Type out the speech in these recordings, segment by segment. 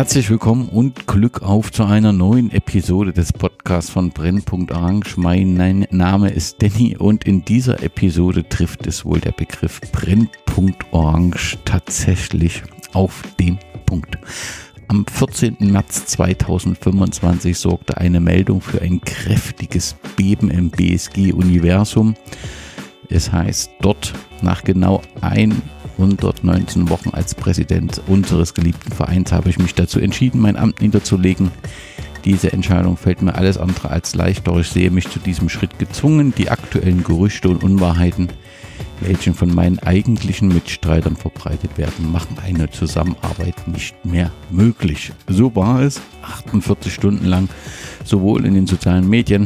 Herzlich willkommen und Glück auf zu einer neuen Episode des Podcasts von Brennpunkt Orange. Mein Name ist Danny und in dieser Episode trifft es wohl der Begriff Brennpunkt Orange tatsächlich auf den Punkt. Am 14. März 2025 sorgte eine Meldung für ein kräftiges Beben im BSG-Universum. Es heißt dort, nach genau 119 Wochen als Präsident unseres geliebten Vereins habe ich mich dazu entschieden, mein Amt niederzulegen. Diese Entscheidung fällt mir alles andere als leicht, doch ich sehe mich zu diesem Schritt gezwungen. Die aktuellen Gerüchte und Unwahrheiten, welche von meinen eigentlichen Mitstreitern verbreitet werden, machen eine Zusammenarbeit nicht mehr möglich. So war es 48 Stunden lang, sowohl in den sozialen Medien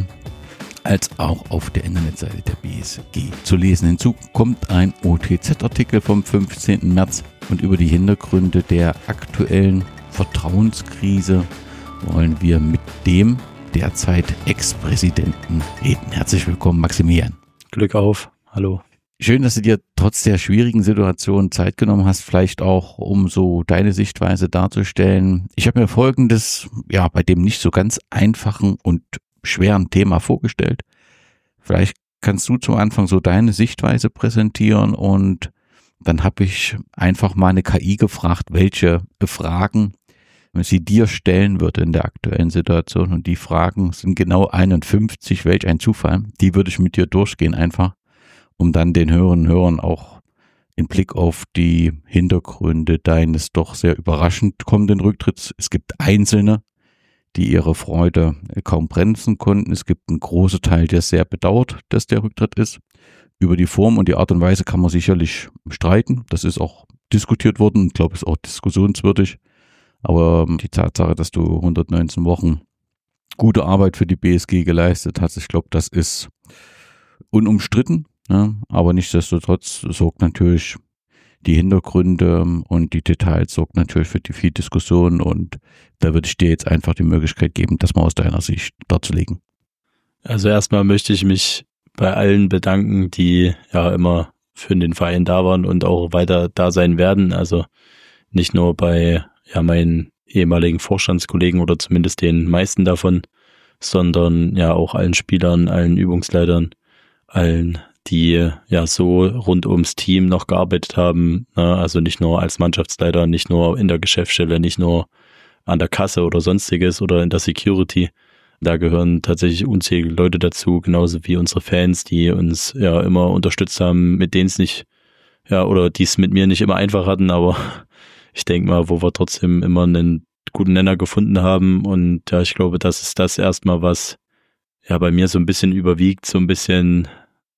als auch auf der Internetseite der BSG zu lesen. Hinzu kommt ein OTZ-Artikel vom 15. März und über die Hintergründe der aktuellen Vertrauenskrise wollen wir mit dem derzeit Ex-Präsidenten reden. Herzlich willkommen, Maximilian. Glück auf, hallo. Schön, dass du dir trotz der schwierigen Situation Zeit genommen hast, vielleicht auch um so deine Sichtweise darzustellen. Ich habe mir Folgendes, bei dem nicht so ganz einfachen und schweren Thema vorgestellt. Vielleicht kannst du zum Anfang so deine Sichtweise präsentieren und dann habe ich einfach mal eine KI gefragt, welche Fragen sie dir stellen würde in der aktuellen Situation, und die Fragen sind genau 51, welch ein Zufall. Die würde ich mit dir durchgehen einfach, um dann den Hörerinnen und Hörern auch in Blick auf die Hintergründe deines doch sehr überraschend kommenden Rücktritts. Es gibt Einzelne, die ihre Freude kaum bremsen konnten. Es gibt einen großen Teil, der sehr bedauert, dass der Rücktritt ist. Über die Form und die Art und Weise kann man sicherlich streiten. Das ist auch diskutiert worden. Ich glaube, es ist auch diskussionswürdig. Aber die Tatsache, dass du 119 Wochen gute Arbeit für die BSG geleistet hast, ich glaube, das ist unumstritten. Ne? Aber nichtsdestotrotz sorgt natürlich die Hintergründe und die Details sorgt natürlich für die viel Diskussion, und da würde ich dir jetzt einfach die Möglichkeit geben, das mal aus deiner Sicht darzulegen. Also erstmal möchte ich mich bei allen bedanken, die ja immer für den Verein da waren und auch weiter da sein werden. Also nicht nur bei meinen ehemaligen Vorstandskollegen oder zumindest den meisten davon, sondern ja auch allen Spielern, allen Übungsleitern, allen, die so rund ums Team noch gearbeitet haben, also nicht nur als Mannschaftsleiter, nicht nur in der Geschäftsstelle, nicht nur an der Kasse oder sonstiges oder in der Security. Da gehören tatsächlich unzählige Leute dazu, genauso wie unsere Fans, die uns immer unterstützt haben, mit denen es nicht, oder die es mit mir nicht immer einfach hatten, aber ich denke mal, wo wir trotzdem immer einen guten Nenner gefunden haben, und ich glaube, das ist das erstmal, was bei mir so ein bisschen überwiegt, so ein bisschen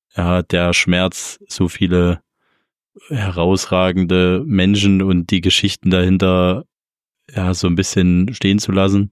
der Schmerz, so viele herausragende Menschen und die Geschichten dahinter so ein bisschen stehen zu lassen.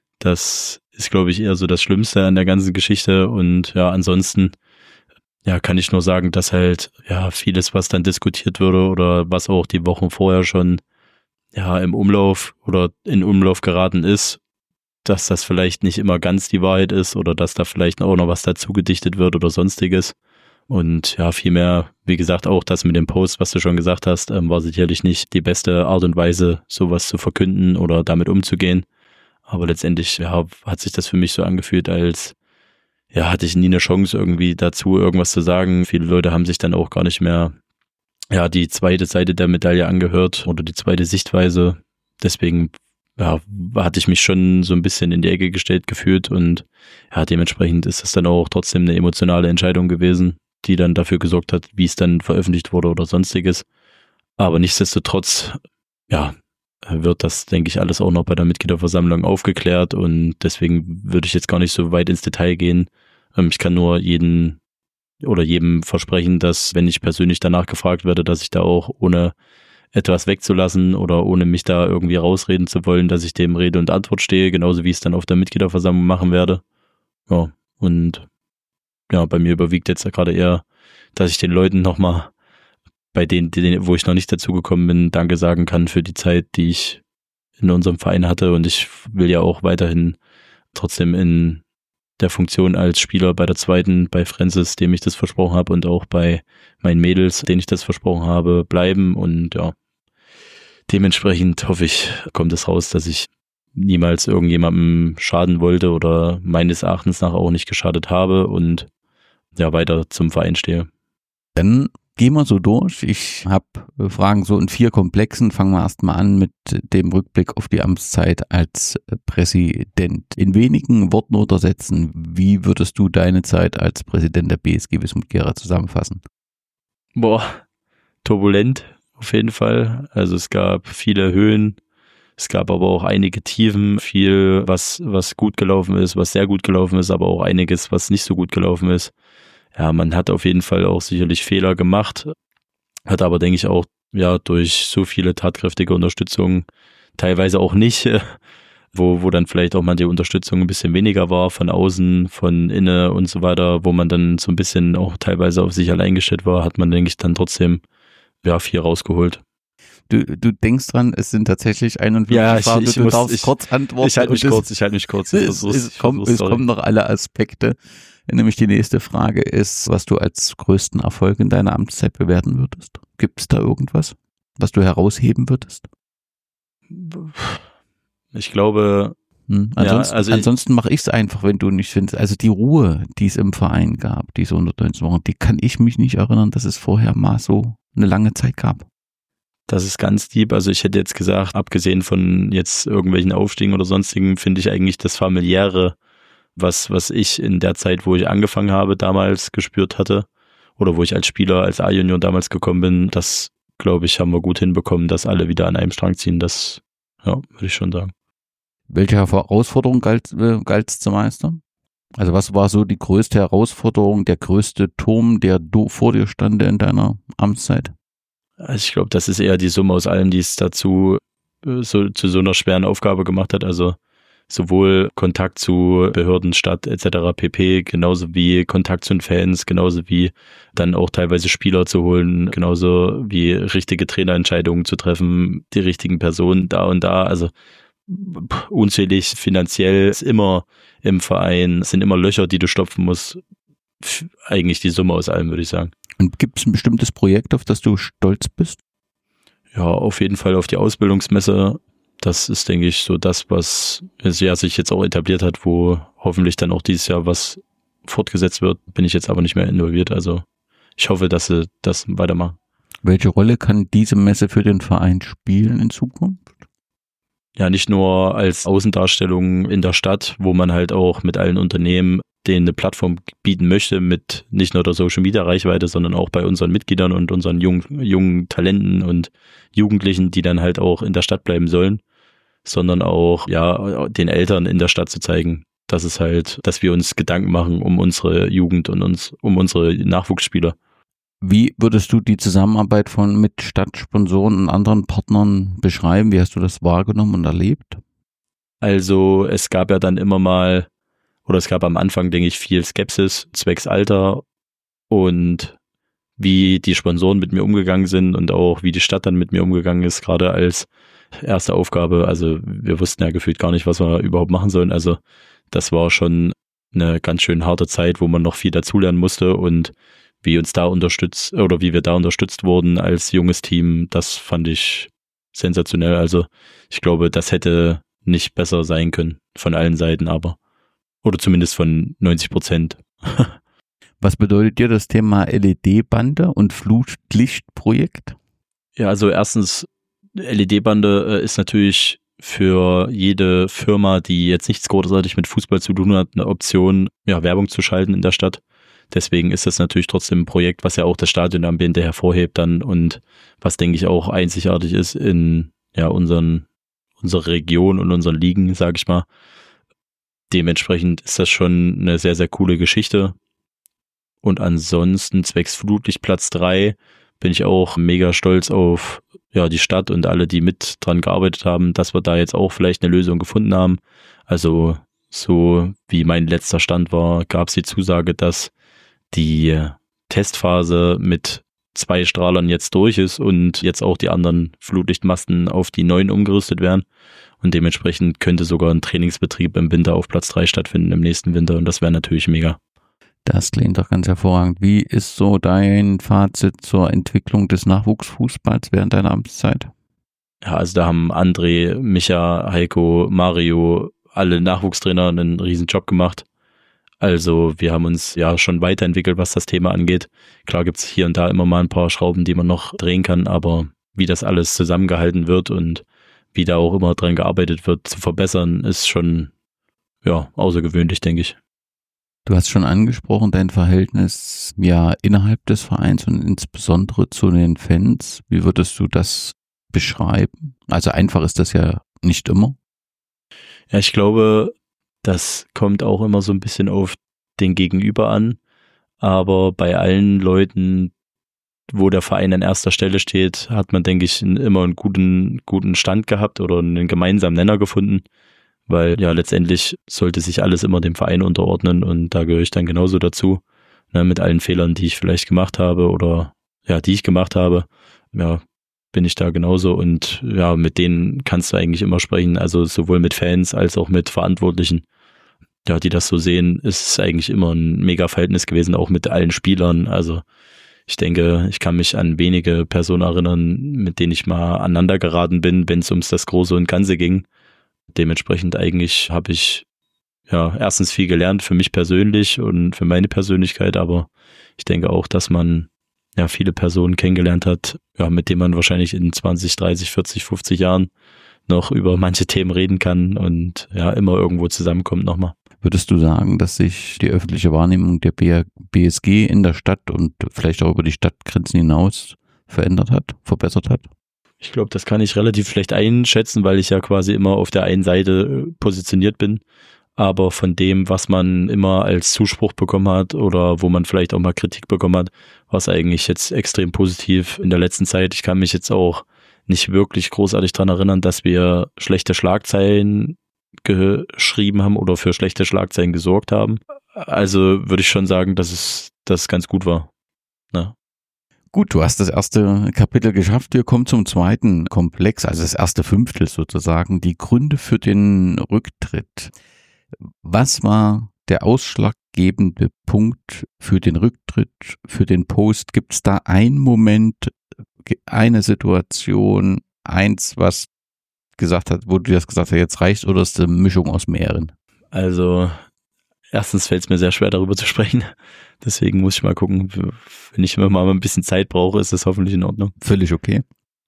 Das ist, glaube ich, eher so das Schlimmste an der ganzen Geschichte, und ansonsten kann ich nur sagen, dass halt vieles, was dann diskutiert wurde oder was auch die Wochen vorher schon im Umlauf oder in Umlauf geraten ist, dass das vielleicht nicht immer ganz die Wahrheit ist oder dass da vielleicht auch noch was dazu gedichtet wird oder sonstiges. Und vielmehr, wie gesagt, auch das mit dem Post, was du schon gesagt hast, war sicherlich nicht die beste Art und Weise, sowas zu verkünden oder damit umzugehen. Aber letztendlich hat sich das für mich so angefühlt, als hatte ich nie eine Chance irgendwie dazu, irgendwas zu sagen. Viele Leute haben sich dann auch gar nicht mehr die zweite Seite der Medaille angehört oder die zweite Sichtweise. Deswegen hatte ich mich schon so ein bisschen in die Ecke gestellt gefühlt, und dementsprechend ist es dann auch trotzdem eine emotionale Entscheidung gewesen, die dann dafür gesorgt hat, wie es dann veröffentlicht wurde oder sonstiges. Aber nichtsdestotrotz, wird das, denke ich, alles auch noch bei der Mitgliederversammlung aufgeklärt, und deswegen würde ich jetzt gar nicht so weit ins Detail gehen. Ich kann nur jedem versprechen, dass, wenn ich persönlich danach gefragt werde, dass ich da auch ohne etwas wegzulassen oder ohne mich da irgendwie rausreden zu wollen, dass ich dem Rede und Antwort stehe, genauso wie ich es dann auf der Mitgliederversammlung machen werde. Und bei mir überwiegt jetzt gerade eher, dass ich den Leuten nochmal, bei denen, wo ich noch nicht dazu gekommen bin, Danke sagen kann für die Zeit, die ich in unserem Verein hatte, und ich will ja auch weiterhin trotzdem in der Funktion als Spieler bei der zweiten, bei Francis, dem ich das versprochen habe, und auch bei meinen Mädels, denen ich das versprochen habe, bleiben, und Dementsprechend hoffe ich, kommt es raus, dass ich niemals irgendjemandem schaden wollte oder meines Erachtens nach auch nicht geschadet habe und ja weiter zum Verein stehe. Dann gehen wir so durch. Ich habe Fragen so in 4 Komplexen. Fangen wir erstmal an mit dem Rückblick auf die Amtszeit als Präsident. In wenigen Worten oder Sätzen, wie würdest du deine Zeit als Präsident der BSG Wismut Gera zusammenfassen? Turbulent auf jeden Fall. Also es gab viele Höhen, es gab aber auch einige Tiefen, viel, was gut gelaufen ist, was sehr gut gelaufen ist, aber auch einiges, was nicht so gut gelaufen ist. Ja, man hat auf jeden Fall auch sicherlich Fehler gemacht, hat aber, denke ich, auch ja durch so viele tatkräftige Unterstützung, teilweise auch nicht, wo dann vielleicht auch mal die Unterstützung ein bisschen weniger war, von außen, von innen und so weiter, wo man dann so ein bisschen auch teilweise auf sich allein gestellt war, hat man, denke ich, dann trotzdem viel rausgeholt. Du denkst dran, es sind tatsächlich 41 Fragen, du darfst kurz antworten. Ich halte mich kurz. Es kommen noch alle Aspekte. Nämlich die nächste Frage ist, was du als größten Erfolg in deiner Amtszeit bewerten würdest. Gibt es da irgendwas, was du herausheben würdest? Ich glaube, ansonsten mache ich es einfach, wenn du nicht findest. Also die Ruhe, die es im Verein gab, diese 119 Wochen, die kann ich mich nicht erinnern, dass es vorher mal so eine lange Zeit gab. Das ist ganz deep. Also ich hätte jetzt gesagt, abgesehen von jetzt irgendwelchen Aufstiegen oder sonstigen, finde ich eigentlich das Familiäre, was ich in der Zeit, wo ich angefangen habe, damals gespürt hatte oder wo ich als Spieler, als A-Junior damals gekommen bin, das, glaube ich, haben wir gut hinbekommen, dass alle wieder an einem Strang ziehen. Das, würde ich schon sagen. Welche Herausforderung galt es zu meistern? Also was war so die größte Herausforderung, der größte Turm, der vor dir stand in deiner Amtszeit? Also ich glaube, das ist eher die Summe aus allem, die es dazu zu so einer schweren Aufgabe gemacht hat. Also sowohl Kontakt zu Behörden, Stadt etc. pp., genauso wie Kontakt zu den Fans, genauso wie dann auch teilweise Spieler zu holen, genauso wie richtige Trainerentscheidungen zu treffen, die richtigen Personen da und da. Also unzählig finanziell ist immer im Verein, sind immer Löcher, die du stopfen musst. Eigentlich die Summe aus allem, würde ich sagen. Und gibt es ein bestimmtes Projekt, auf das du stolz bist? Ja, auf jeden Fall auf die Ausbildungsmesse. Das ist, denke ich, so das, was sich jetzt auch etabliert hat, wo hoffentlich dann auch dieses Jahr was fortgesetzt wird. Bin ich jetzt aber nicht mehr involviert. Also ich hoffe, dass sie das weitermachen. Welche Rolle kann diese Messe für den Verein spielen in Zukunft? Ja, nicht nur als Außendarstellung in der Stadt, wo man halt auch mit allen Unternehmen denen eine Plattform bieten möchte mit nicht nur der Social Media Reichweite, sondern auch bei unseren Mitgliedern und unseren jungen Talenten und Jugendlichen, die dann halt auch in der Stadt bleiben sollen, sondern auch den Eltern in der Stadt zu zeigen, dass es halt, dass wir uns Gedanken machen um unsere Jugend und um unsere Nachwuchsspieler. Wie würdest du die Zusammenarbeit mit Stadtsponsoren und anderen Partnern beschreiben? Wie hast du das wahrgenommen und erlebt? Also es gab ja dann immer mal, oder es gab am Anfang, denke ich, viel Skepsis zwecks Alter und wie die Sponsoren mit mir umgegangen sind und auch wie die Stadt dann mit mir umgegangen ist, gerade als erste Aufgabe. Also wir wussten ja gefühlt gar nicht, was wir überhaupt machen sollen. Also das war schon eine ganz schön harte Zeit, wo man noch viel dazulernen musste und wie wir da unterstützt wurden als junges Team, das fand ich sensationell. Also ich glaube, das hätte nicht besser sein können von allen Seiten, oder zumindest von 90%. Was bedeutet dir das Thema LED-Bande und Flutlichtprojekt? Ja, also erstens, LED-Bande ist natürlich für jede Firma, die jetzt nichts großartig mit Fußball zu tun hat, eine Option, Werbung zu schalten in der Stadt. Deswegen ist das natürlich trotzdem ein Projekt, was ja auch das Stadionambiente hervorhebt dann und was, denke ich, auch einzigartig ist in unserer Region und unseren Ligen, sage ich mal. Dementsprechend ist das schon eine sehr, sehr coole Geschichte. Und ansonsten zwecks Flutlicht Platz 3 bin ich auch mega stolz auf die Stadt und alle, die mit dran gearbeitet haben, dass wir da jetzt auch vielleicht eine Lösung gefunden haben. Also so wie mein letzter Stand war, gab es die Zusage, dass die Testphase mit 2 Strahlern jetzt durch ist und jetzt auch die anderen Flutlichtmasten auf die neuen umgerüstet werden. Und dementsprechend könnte sogar ein Trainingsbetrieb im Winter auf Platz 3 stattfinden im nächsten Winter und das wäre natürlich mega. Das klingt doch ganz hervorragend. Wie ist so dein Fazit zur Entwicklung des Nachwuchsfußballs während deiner Amtszeit? ja, also da haben André, Micha, Heiko, Mario, alle Nachwuchstrainer einen riesen Job gemacht. Also wir haben uns ja schon weiterentwickelt, was das Thema angeht. Klar gibt's hier und da immer mal ein paar Schrauben, die man noch drehen kann, aber wie das alles zusammengehalten wird und wie da auch immer dran gearbeitet wird, zu verbessern, ist schon ja außergewöhnlich, denke ich. Du hast schon angesprochen, dein Verhältnis ja innerhalb des Vereins und insbesondere zu den Fans. Wie würdest du das beschreiben? Also einfach ist das ja nicht immer. Ja, ich glaube, das kommt auch immer so ein bisschen auf den Gegenüber an. Aber bei allen Leuten, wo der Verein an erster Stelle steht, hat man, denke ich, immer einen guten Stand gehabt oder einen gemeinsamen Nenner gefunden. Weil ja letztendlich sollte sich alles immer dem Verein unterordnen und da gehöre ich dann genauso dazu. Ne, mit allen Fehlern, die ich vielleicht gemacht habe oder ja, die ich gemacht habe. Ja, bin ich da genauso und ja, mit denen kannst du eigentlich immer sprechen, also sowohl mit Fans als auch mit Verantwortlichen, ja, die das so sehen, ist es eigentlich immer ein mega Verhältnis gewesen, auch mit allen Spielern, also ich denke, ich kann mich an wenige Personen erinnern, mit denen ich mal aneinander geraten bin, wenn es ums das Große und Ganze ging. Dementsprechend eigentlich habe ich ja erstens viel gelernt für mich persönlich und für meine Persönlichkeit, aber ich denke auch, dass man ja viele Personen kennengelernt hat, ja, mit denen man wahrscheinlich in 20, 30, 40, 50 Jahren noch über manche Themen reden kann und ja, immer irgendwo zusammenkommt nochmal. Würdest du sagen, dass sich die öffentliche Wahrnehmung der BSG in der Stadt und vielleicht auch über die Stadtgrenzen hinaus verändert hat, verbessert hat? Ich glaube, das kann ich relativ schlecht einschätzen, weil ich ja quasi immer auf der einen Seite positioniert bin. Aber von dem, was man immer als Zuspruch bekommen hat oder wo man vielleicht auch mal Kritik bekommen hat, war es eigentlich jetzt extrem positiv in der letzten Zeit. Ich kann mich jetzt auch nicht wirklich großartig daran erinnern, dass wir schlechte Schlagzeilen geschrieben haben oder für schlechte Schlagzeilen gesorgt haben. Also würde ich schon sagen, dass das ganz gut war. Ja. Gut, du hast das erste Kapitel geschafft. Wir kommen zum zweiten Komplex, also das erste Fünftel sozusagen, die Gründe für den Rücktritt. Was war der ausschlaggebende Punkt für den Rücktritt, für den Post? Gibt es da einen Moment, eine Situation, eins, was gesagt hat, wo du das gesagt hast, jetzt reicht, oder ist es eine Mischung aus mehreren? Also erstens fällt es mir sehr schwer, darüber zu sprechen. Deswegen muss ich mal gucken, wenn ich mal ein bisschen Zeit brauche, ist das hoffentlich in Ordnung. Völlig okay.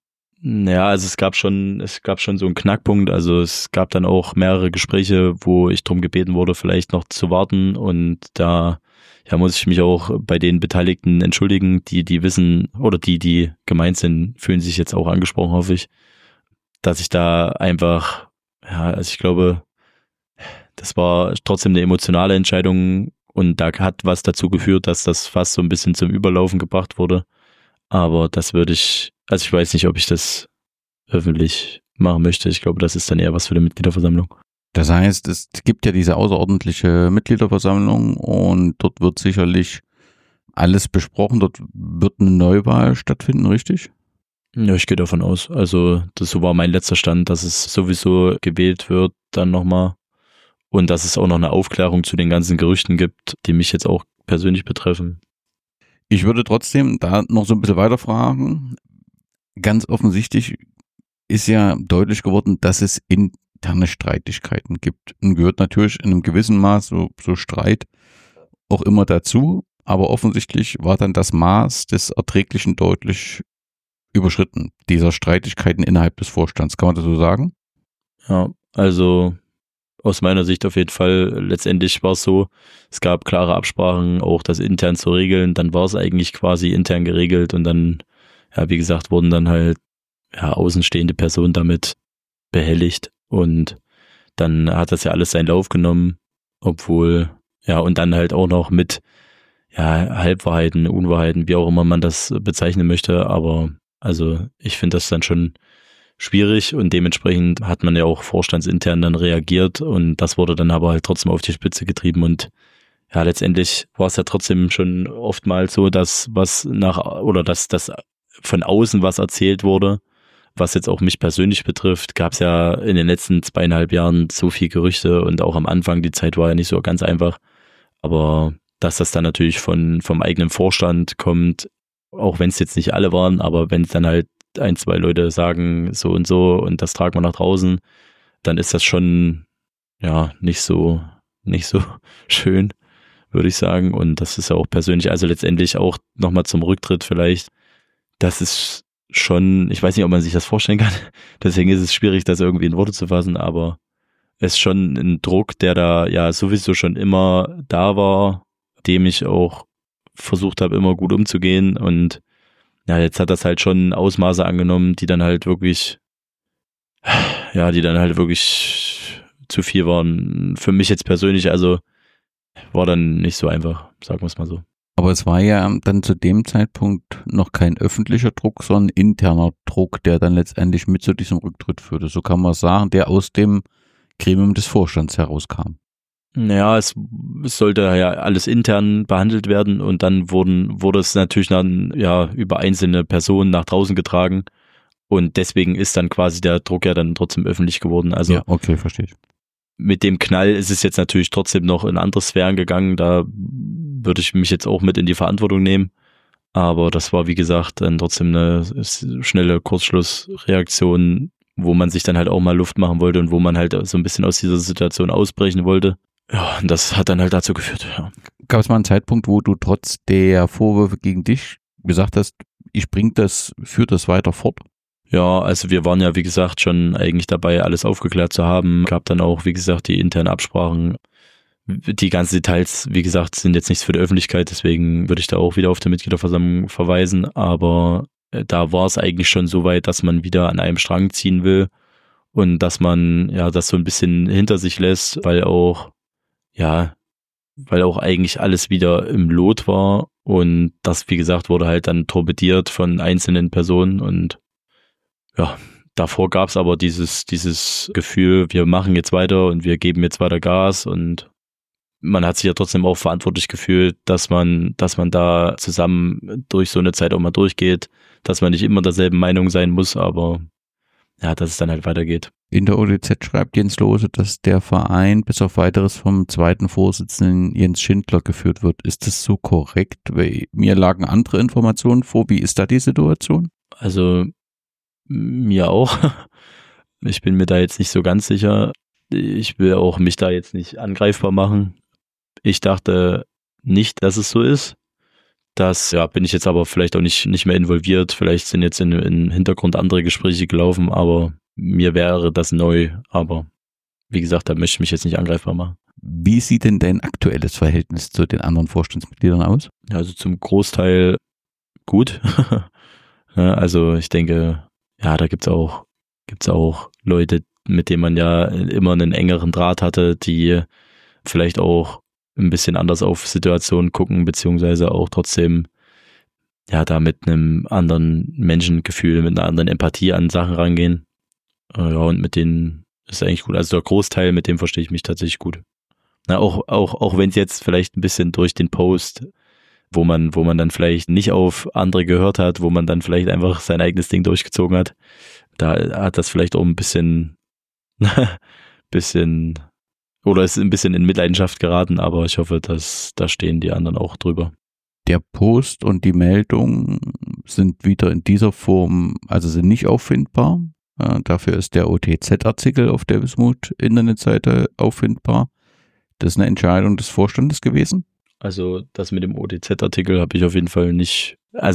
Ja, also es gab schon so einen Knackpunkt. Also es gab dann auch mehrere Gespräche, wo ich darum gebeten wurde, vielleicht noch zu warten. Und da ja, muss ich mich auch bei den Beteiligten entschuldigen, die wissen oder die gemeint sind, fühlen sich jetzt auch angesprochen, hoffe ich, dass ich da einfach, ja, also ich glaube, das war trotzdem eine emotionale Entscheidung und da hat was dazu geführt, dass das fast so ein bisschen zum Überlaufen gebracht wurde. Aber das würde ich, also ich weiß nicht, ob ich das öffentlich machen möchte. Ich glaube, das ist dann eher was für die Mitgliederversammlung. Das heißt, es gibt ja diese außerordentliche Mitgliederversammlung und dort wird sicherlich alles besprochen. Dort wird eine Neuwahl stattfinden, richtig? Ja, ich gehe davon aus. Also so war mein letzter Stand, dass es sowieso gewählt wird dann nochmal und dass es auch noch eine Aufklärung zu den ganzen Gerüchten gibt, die mich jetzt auch persönlich betreffen. Ich würde trotzdem da noch so ein bisschen weiterfragen. Ganz offensichtlich ist ja deutlich geworden, dass es interne Streitigkeiten gibt. Und gehört natürlich in einem gewissen Maß so Streit auch immer dazu. Aber offensichtlich war dann das Maß des Erträglichen deutlich überschritten, dieser Streitigkeiten innerhalb des Vorstands. Kann man das so sagen? Ja, also aus meiner Sicht auf jeden Fall. Letztendlich war es so, es gab klare Absprachen, auch das intern zu regeln. Dann war es eigentlich quasi intern geregelt und dann, ja, wie gesagt, wurden dann halt ja außenstehende Personen damit behelligt und dann hat das ja alles seinen Lauf genommen, obwohl, ja, und dann halt auch noch mit ja Halbwahrheiten, Unwahrheiten, wie auch immer man das bezeichnen möchte, aber also ich finde das dann schon schwierig und dementsprechend hat man ja auch vorstandsintern dann reagiert und das wurde dann aber halt trotzdem auf die Spitze getrieben und ja, letztendlich war es ja trotzdem schon oftmals so, dass dass von außen was erzählt wurde, was jetzt auch mich persönlich betrifft, gab es ja in den letzten 2,5 Jahren so viel Gerüchte und auch am Anfang, die Zeit war ja nicht so ganz einfach, aber dass das dann natürlich vom eigenen Vorstand kommt, auch wenn es jetzt nicht alle waren, aber wenn es dann halt ein, zwei Leute sagen so und das tragen wir nach draußen, dann ist das schon ja nicht so schön, würde ich sagen. Und das ist ja auch persönlich, also letztendlich auch nochmal zum Rücktritt vielleicht, das ist schon, ich weiß nicht, ob man sich das vorstellen kann, deswegen ist es schwierig, das irgendwie in Worte zu fassen, aber es ist schon ein Druck, der da ja sowieso schon immer da war, dem ich auch versucht habe, immer gut umzugehen. Und ja, jetzt hat das halt schon Ausmaße angenommen, die dann halt wirklich zu viel waren. Für mich jetzt persönlich, also war dann nicht so einfach, sagen wir es mal so. Aber es war ja dann zu dem Zeitpunkt noch kein öffentlicher Druck, sondern interner Druck, der dann letztendlich mit zu diesem Rücktritt führte. So kann man sagen, der aus dem Gremium des Vorstands herauskam. Naja, es sollte ja alles intern behandelt werden und dann wurde es natürlich dann ja über einzelne Personen nach draußen getragen und deswegen ist dann quasi der Druck ja dann trotzdem öffentlich geworden. Also ja, okay, verstehe ich. Mit dem Knall ist es jetzt natürlich trotzdem noch in andere Sphären gegangen, da würde ich mich jetzt auch mit in die Verantwortung nehmen, aber das war wie gesagt dann trotzdem eine schnelle Kurzschlussreaktion, wo man sich dann halt auch mal Luft machen wollte und wo man halt so ein bisschen aus dieser Situation ausbrechen wollte. Ja, und das hat dann halt dazu geführt, ja. Gab es mal einen Zeitpunkt, wo du trotz der Vorwürfe gegen dich gesagt hast, führe das weiter fort? Ja, also wir waren ja, wie gesagt, schon eigentlich dabei, alles aufgeklärt zu haben. Gab dann auch, wie gesagt, die internen Absprachen. Die ganzen Details, wie gesagt, sind jetzt nichts für die Öffentlichkeit, deswegen würde ich da auch wieder auf die Mitgliederversammlung verweisen. Aber da war es eigentlich schon so weit, dass man wieder an einem Strang ziehen will und dass man ja das so ein bisschen hinter sich lässt, weil auch eigentlich alles wieder im Lot war und das, wie gesagt, wurde halt dann torpediert von einzelnen Personen und ja, davor gab es aber dieses Gefühl, wir machen jetzt weiter und wir geben jetzt weiter Gas und man hat sich ja trotzdem auch verantwortlich gefühlt, dass man da zusammen durch so eine Zeit auch mal durchgeht, dass man nicht immer derselben Meinung sein muss, aber ja, dass es dann halt weitergeht. In der ODZ schreibt Jens Lose, dass der Verein bis auf weiteres vom zweiten Vorsitzenden Jens Schindler geführt wird. Ist das so korrekt? Weil mir lagen andere Informationen vor. Wie ist da die Situation? Also mir auch. Ich bin mir da jetzt nicht so ganz sicher. Ich will auch mich da jetzt nicht angreifbar machen. Ich dachte nicht, dass es so ist. Das bin ich jetzt aber vielleicht auch nicht mehr involviert. Vielleicht sind jetzt im Hintergrund andere Gespräche gelaufen, aber mir wäre das neu. Aber wie gesagt, da möchte ich mich jetzt nicht angreifbar machen. Wie sieht denn dein aktuelles Verhältnis zu den anderen Vorstandsmitgliedern aus? Also zum Großteil gut. Also ich denke, ja, da gibt's auch Leute, mit denen man ja immer einen engeren Draht hatte, die vielleicht auch ein bisschen anders auf Situationen gucken, beziehungsweise auch trotzdem ja da mit einem anderen Menschengefühl, mit einer anderen Empathie an Sachen rangehen. Ja, und mit denen ist eigentlich gut. Also der Großteil, mit dem verstehe ich mich tatsächlich gut. Na, auch wenn es jetzt vielleicht ein bisschen durch den Post, wo man dann vielleicht nicht auf andere gehört hat, wo man dann vielleicht einfach sein eigenes Ding durchgezogen hat, da hat das vielleicht auch ein bisschen oder ist ein bisschen in Mitleidenschaft geraten, aber ich hoffe, dass da stehen die anderen auch drüber. Der Post und die Meldung sind wieder in dieser Form, also sind nicht auffindbar. Dafür ist der OTZ-Artikel auf der Wismut-Internetseite auffindbar. Das ist eine Entscheidung des Vorstandes gewesen. Also das mit dem OTZ-Artikel habe ich auf jeden Fall nicht auf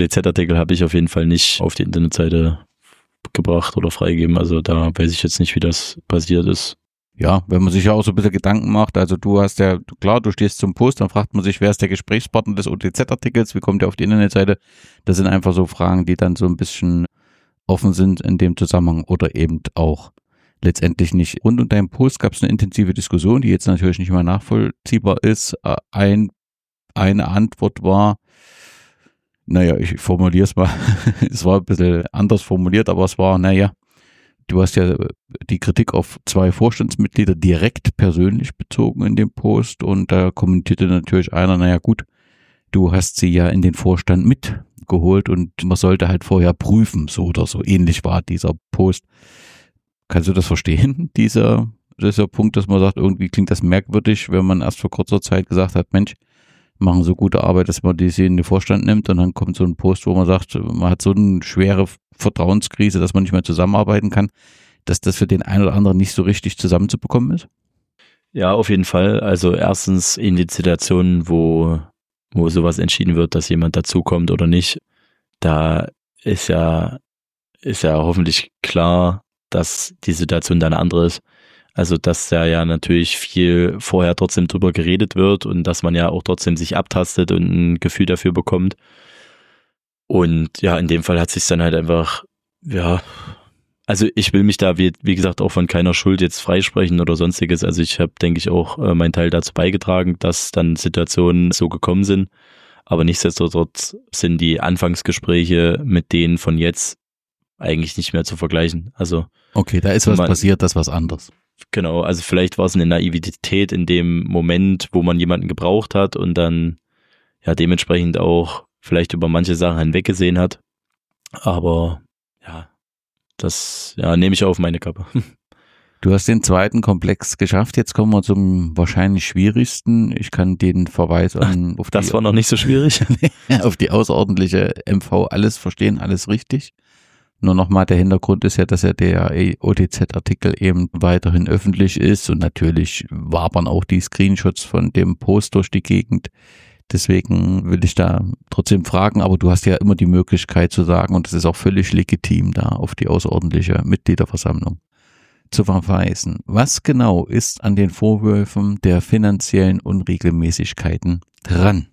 die Internetseite gebracht oder freigegeben. Also da weiß ich jetzt nicht, wie das passiert ist. Ja, wenn man sich ja auch so ein bisschen Gedanken macht, also du stehst zum Post, dann fragt man sich, wer ist der Gesprächspartner des OTZ-Artikels, wie kommt der auf die Internetseite? Das sind einfach so Fragen, die dann so ein bisschen offen sind in dem Zusammenhang oder eben auch letztendlich nicht. Rund um deinen Post gab es eine intensive Diskussion, die jetzt natürlich nicht mehr nachvollziehbar ist. Eine Antwort war, naja, ich formuliere es mal, es war ein bisschen anders formuliert, aber es war, du hast ja die Kritik auf 2 Vorstandsmitglieder direkt persönlich bezogen in dem Post und da kommentierte natürlich einer, gut, du hast sie ja in den Vorstand mitgeholt und man sollte halt vorher prüfen, so oder so ähnlich war dieser Post. Kannst du das verstehen, dieser Punkt, dass man sagt, irgendwie klingt das merkwürdig, wenn man erst vor kurzer Zeit gesagt hat, Mensch, machen so gute Arbeit, dass man die in den Vorstand nimmt und dann kommt so ein Post, wo man sagt, man hat so eine schwere Vertrauenskrise, dass man nicht mehr zusammenarbeiten kann, dass das für den einen oder anderen nicht so richtig zusammenzubekommen ist? Ja, auf jeden Fall. Also erstens in den Situationen, wo sowas entschieden wird, dass jemand dazukommt oder nicht, da ist ja hoffentlich klar, dass die Situation dann eine andere ist. Also dass da ja natürlich viel vorher trotzdem drüber geredet wird und dass man ja auch trotzdem sich abtastet und ein Gefühl dafür bekommt. Und ja, in dem Fall hat sich dann halt einfach, ja, also ich will mich da, wie gesagt, auch von keiner Schuld jetzt freisprechen oder sonstiges. Also ich habe, denke ich, auch meinen Teil dazu beigetragen, dass dann Situationen so gekommen sind. Aber nichtsdestotrotz sind die Anfangsgespräche mit denen von jetzt eigentlich nicht mehr zu vergleichen. Also okay, da ist was passiert, das ist was anderes. Genau, also vielleicht war es eine Naivität in dem Moment, wo man jemanden gebraucht hat und dann ja dementsprechend auch vielleicht über manche Sachen hinweggesehen hat. Aber ja, das nehme ich auf meine Kappe. Du hast den zweiten Komplex geschafft, jetzt kommen wir zum wahrscheinlich schwierigsten. Ich kann den Verweis auf das war noch nicht so schwierig. auf die außerordentliche MV alles verstehen, alles richtig. Nur nochmal, der Hintergrund ist ja, dass ja der OTZ-Artikel eben weiterhin öffentlich ist und natürlich wabern auch die Screenshots von dem Post durch die Gegend. Deswegen will ich da trotzdem fragen, aber du hast ja immer die Möglichkeit zu sagen, und das ist auch völlig legitim, da auf die außerordentliche Mitgliederversammlung zu verweisen. Was genau ist an den Vorwürfen der finanziellen Unregelmäßigkeiten dran?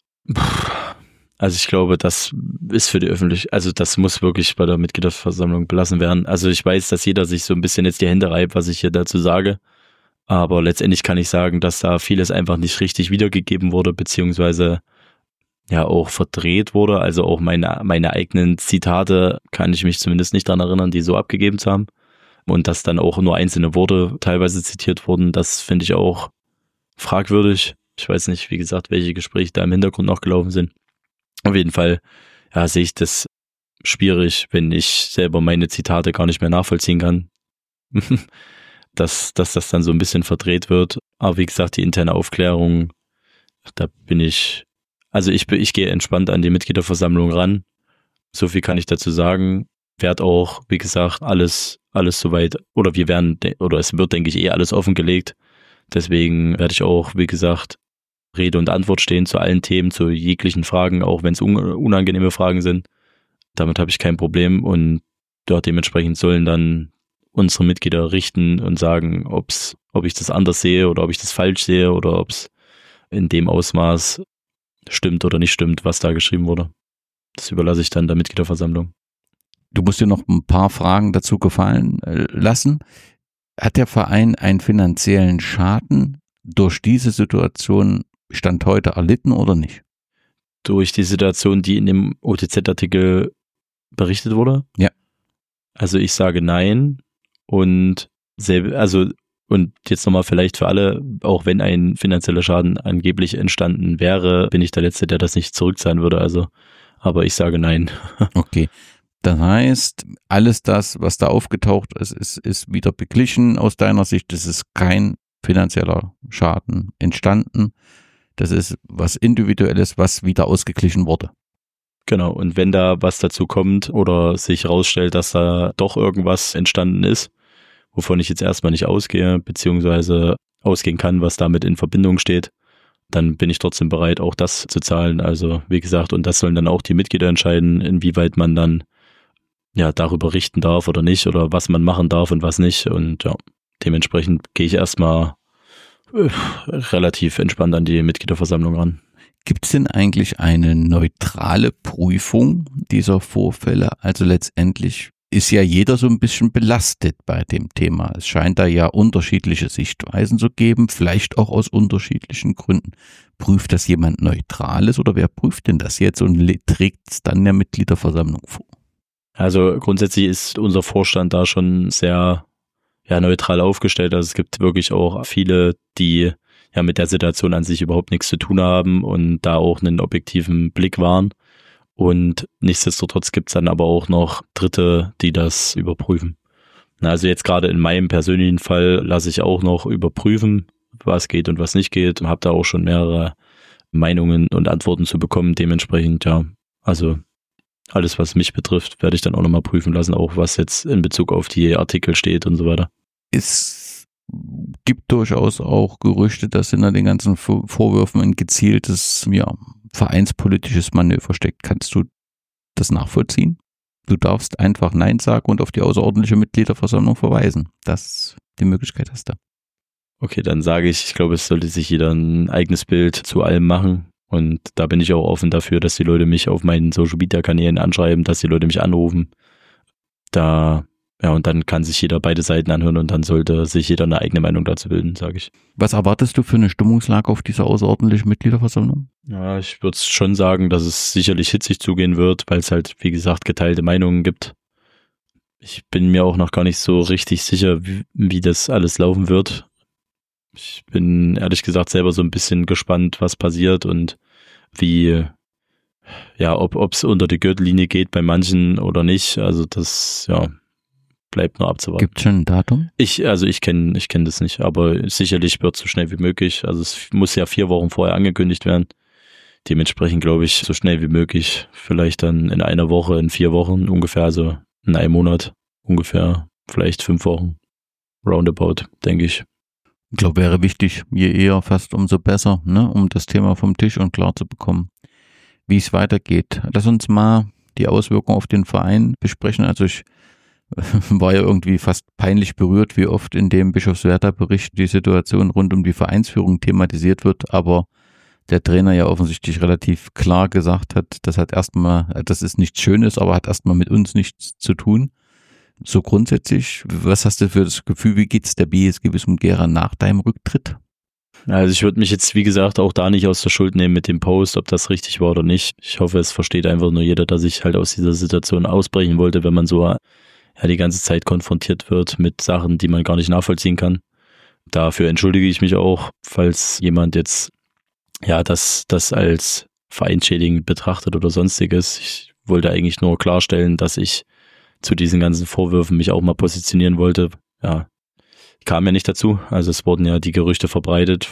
Also ich glaube, das ist für die Öffentlichkeit, also das muss wirklich bei der Mitgliederversammlung belassen werden. Also ich weiß, dass jeder sich so ein bisschen jetzt die Hände reibt, was ich hier dazu sage. Aber letztendlich kann ich sagen, dass da vieles einfach nicht richtig wiedergegeben wurde, beziehungsweise ja auch verdreht wurde. Also auch meine eigenen Zitate kann ich mich zumindest nicht daran erinnern, die so abgegeben zu haben. Und dass dann auch nur einzelne Worte teilweise zitiert wurden, das finde ich auch fragwürdig. Ich weiß nicht, wie gesagt, welche Gespräche da im Hintergrund noch gelaufen sind. Auf jeden Fall sehe ich das schwierig, wenn ich selber meine Zitate gar nicht mehr nachvollziehen kann, dass das dann so ein bisschen verdreht wird. Aber wie gesagt, die interne Aufklärung, da bin ich, also ich gehe entspannt an die Mitgliederversammlung ran. So viel kann ich dazu sagen. Werd auch, wie gesagt, alles soweit, oder es wird, denke ich, alles offengelegt. Deswegen werde ich auch, wie gesagt, Rede und Antwort stehen zu allen Themen, zu jeglichen Fragen, auch wenn es unangenehme Fragen sind. Damit habe ich kein Problem und dort dementsprechend sollen dann unsere Mitglieder richten und sagen, ob ich das anders sehe oder ob ich das falsch sehe oder ob es in dem Ausmaß stimmt oder nicht stimmt, was da geschrieben wurde. Das überlasse ich dann der Mitgliederversammlung. Du musst dir noch ein paar Fragen dazu gefallen lassen. Hat der Verein einen finanziellen Schaden durch diese Situation Stand heute erlitten oder nicht? Durch die Situation, die in dem OTZ-Artikel berichtet wurde? Ja. Also ich sage nein und jetzt nochmal vielleicht für alle, auch wenn ein finanzieller Schaden angeblich entstanden wäre, bin ich der Letzte, der das nicht zurückzahlen würde. Also, aber ich sage nein. Okay. Das heißt, alles das, was da aufgetaucht ist, ist wieder beglichen aus deiner Sicht. Es ist kein finanzieller Schaden entstanden. Das ist was Individuelles, was wieder ausgeglichen wurde. Genau, und wenn da was dazu kommt oder sich herausstellt, dass da doch irgendwas entstanden ist, wovon ich jetzt erstmal nicht ausgehe, beziehungsweise ausgehen kann, was damit in Verbindung steht, dann bin ich trotzdem bereit, auch das zu zahlen. Also wie gesagt, und das sollen dann auch die Mitglieder entscheiden, inwieweit man dann ja darüber richten darf oder nicht oder was man machen darf und was nicht. Und ja, dementsprechend gehe ich erstmal relativ entspannt an die Mitgliederversammlung ran. Gibt es denn eigentlich eine neutrale Prüfung dieser Vorfälle? Also letztendlich ist ja jeder so ein bisschen belastet bei dem Thema. Es scheint da ja unterschiedliche Sichtweisen zu geben, vielleicht auch aus unterschiedlichen Gründen. Prüft das jemand Neutrales oder wer prüft denn das jetzt und trägt es dann der Mitgliederversammlung vor? Also grundsätzlich ist unser Vorstand da schon sehr neutral aufgestellt. Also es gibt wirklich auch viele, die ja mit der Situation an sich überhaupt nichts zu tun haben und da auch einen objektiven Blick wahren. Und nichtsdestotrotz gibt es dann aber auch noch Dritte, die das überprüfen. Also jetzt gerade in meinem persönlichen Fall lasse ich auch noch überprüfen, was geht und was nicht geht. Habe da auch schon mehrere Meinungen und Antworten zu bekommen. Dementsprechend, ja, also alles, was mich betrifft, werde ich dann auch nochmal prüfen lassen, auch was jetzt in Bezug auf die Artikel steht und so weiter. Es gibt durchaus auch Gerüchte, dass hinter den ganzen Vorwürfen ein gezieltes, vereinspolitisches Manöver steckt. Kannst du das nachvollziehen? Du darfst einfach Nein sagen und auf die außerordentliche Mitgliederversammlung verweisen. Die Möglichkeit hast du. Okay, dann sage ich glaube, es sollte sich jeder ein eigenes Bild zu allem machen. Und da bin ich auch offen dafür, dass die Leute mich auf meinen Social-Media-Kanälen anschreiben, dass die Leute mich anrufen. Und dann kann sich jeder beide Seiten anhören und dann sollte sich jeder eine eigene Meinung dazu bilden, sage ich. Was erwartest du für eine Stimmungslage auf dieser außerordentlichen Mitgliederversammlung? Ja, ich würde schon sagen, dass es sicherlich hitzig zugehen wird, weil es halt, wie gesagt, geteilte Meinungen gibt. Ich bin mir auch noch gar nicht so richtig sicher, wie das alles laufen wird. Ich bin ehrlich gesagt selber so ein bisschen gespannt, was passiert und ob es unter die Gürtellinie geht bei manchen oder nicht. Also das, bleibt nur abzuwarten. Gibt es schon ein Datum? Ich kenne das nicht, aber sicherlich wird es so schnell wie möglich. Also es muss ja 4 Wochen vorher angekündigt werden. Dementsprechend glaube ich, so schnell wie möglich, vielleicht dann in einer Woche, in 4 Wochen ungefähr, also in einem Monat ungefähr, vielleicht 5 Wochen, roundabout, denke ich. Ich glaube, wäre wichtig, je eher fast umso besser, ne, um das Thema vom Tisch und klar zu bekommen, wie es weitergeht. Lass uns mal die Auswirkungen auf den Verein besprechen. Also ich war ja irgendwie fast peinlich berührt, wie oft in dem Bischofswerda-Bericht die Situation rund um die Vereinsführung thematisiert wird, aber der Trainer ja offensichtlich relativ klar gesagt hat, das ist nichts Schönes, aber hat erstmal mit uns nichts zu tun. So grundsätzlich, was hast du für das Gefühl, wie geht's der BSG Wismut Gera nach deinem Rücktritt? Also ich würde mich jetzt, wie gesagt, auch da nicht aus der Schuld nehmen mit dem Post, ob das richtig war oder nicht. Ich hoffe, es versteht einfach nur jeder, dass ich halt aus dieser Situation ausbrechen wollte, wenn man so die ganze Zeit konfrontiert wird mit Sachen, die man gar nicht nachvollziehen kann. Dafür entschuldige ich mich auch, falls jemand jetzt das als vereinschädigend betrachtet oder sonstiges. Ich wollte eigentlich nur klarstellen, dass ich zu diesen ganzen Vorwürfen mich auch mal positionieren wollte. Ja, kam ja nicht dazu. Also es wurden ja die Gerüchte verbreitet.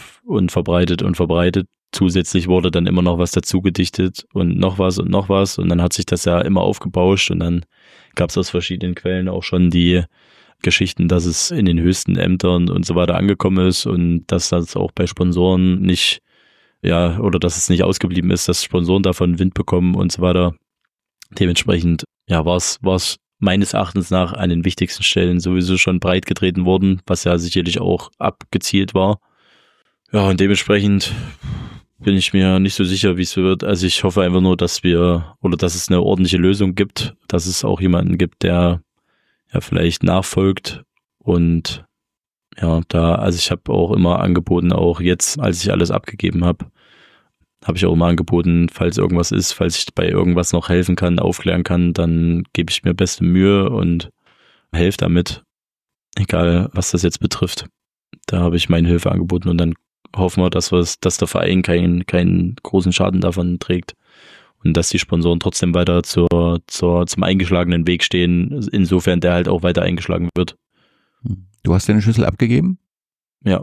Zusätzlich wurde dann immer noch was dazu gedichtet und noch was. Und dann hat sich das ja immer aufgebauscht und dann gab es aus verschiedenen Quellen auch schon die Geschichten, dass es in den höchsten Ämtern und so weiter angekommen ist und dass das auch bei Sponsoren nicht, oder dass es nicht ausgeblieben ist, dass Sponsoren davon Wind bekommen und so weiter. Dementsprechend, war es meines Erachtens nach an den wichtigsten Stellen sowieso schon breit getreten worden, was ja sicherlich auch abgezielt war. Ja, und dementsprechend bin ich mir nicht so sicher, wie es wird. Also ich hoffe einfach nur, dass es eine ordentliche Lösung gibt, dass es auch jemanden gibt, der vielleicht nachfolgt und also ich habe auch immer angeboten, auch jetzt, als ich alles abgegeben habe ich auch immer angeboten, falls irgendwas ist, falls ich bei irgendwas noch helfen kann, aufklären kann, dann gebe ich mir beste Mühe und helfe damit, egal was das jetzt betrifft. Da habe ich meine Hilfe angeboten und dann hoffen wir, dass der Verein keinen großen Schaden davon trägt und dass die Sponsoren trotzdem weiter zum eingeschlagenen Weg stehen, insofern der halt auch weiter eingeschlagen wird. Du hast deine Schlüssel abgegeben? Ja.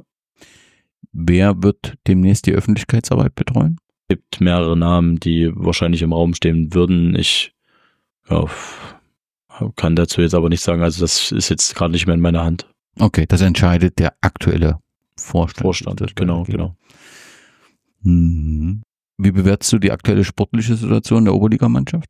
Wer wird demnächst die Öffentlichkeitsarbeit betreuen? Es gibt mehrere Namen, die wahrscheinlich im Raum stehen würden. Ich kann dazu jetzt aber nicht sagen, also das ist jetzt gerade nicht mehr in meiner Hand. Okay, das entscheidet der aktuelle Vorstand. Genau. Mhm. Wie bewertest du die aktuelle sportliche Situation der Oberligamannschaft?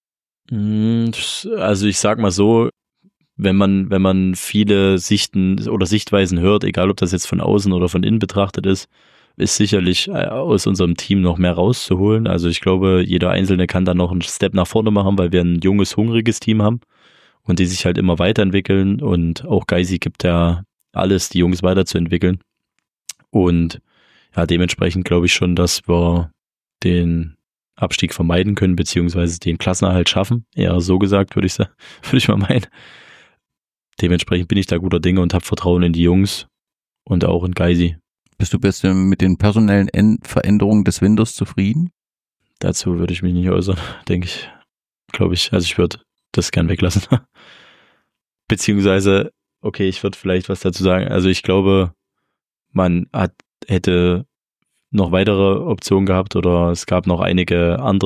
Also ich sag mal so, wenn man viele Sichten oder Sichtweisen hört, egal ob das jetzt von außen oder von innen betrachtet ist sicherlich aus unserem Team noch mehr rauszuholen. Also ich glaube, jeder Einzelne kann da noch einen Step nach vorne machen, weil wir ein junges, hungriges Team haben und die sich halt immer weiterentwickeln und auch Geisi gibt ja alles, die Jungs weiterzuentwickeln. Und dementsprechend glaube ich schon, dass wir den Abstieg vermeiden können, beziehungsweise den Klassenerhalt schaffen. Eher so gesagt, würde ich mal meinen. Dementsprechend bin ich da guter Dinge und habe Vertrauen in die Jungs und auch in Geisi. Bist du mit den personellen Veränderungen des Winters zufrieden? Dazu würde ich mich nicht äußern, denke ich. Glaube ich. Also ich würde das gern weglassen. Beziehungsweise, okay, ich würde vielleicht was dazu sagen. Also ich glaube, man hätte noch weitere Optionen gehabt oder es gab noch einige andere